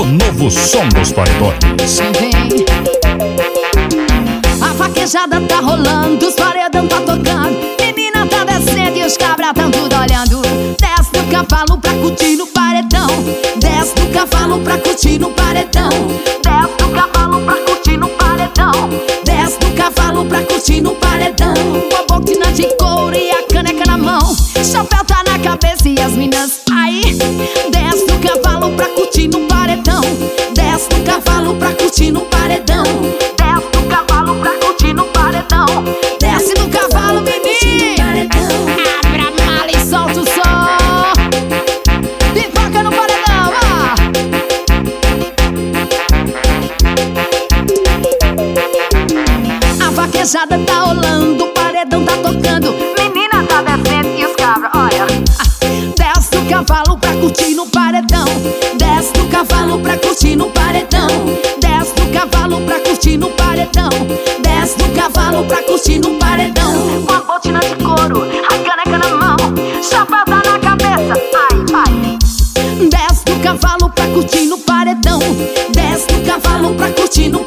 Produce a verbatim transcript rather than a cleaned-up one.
novo som dos paredões. Vem. A vaquejada tá rolando, os paredão tá tocando, menina tá descendo e os cabra tão tudo olhando. Desce do cavalo pra curtir no paredão, desce do cavalo pra curtir no paredão, desce do cavalo pra curtir no paredão, desce do cavalo pra curtir no paredão. Com a boquinha de couro e a caneca na mão, chapéu tá na cabeça e as minas aí. Desce do cavalo pra curtir no paredão, desce do cavalo pra curtir no paredão, desce do cavalo pra curtir no paredão, desce do cavalo, menino. Abre a mala e solta o som, pipoca no paredão, ó. A vaquejada tá rolando, o paredão tá tocando, menina tá descendo e os cabras, olha. Desce do cavalo pra curtir no paredão, desce do cavalo pra curtir no paredão, desce do cavalo pra curtir no paredão, desce do cavalo pra curtir no paredão. Com a botina de couro, a caneca na mão, chapéu tá na cabeça, ai, vai. Desce do cavalo pra curtir no paredão, desce do cavalo pra curtir no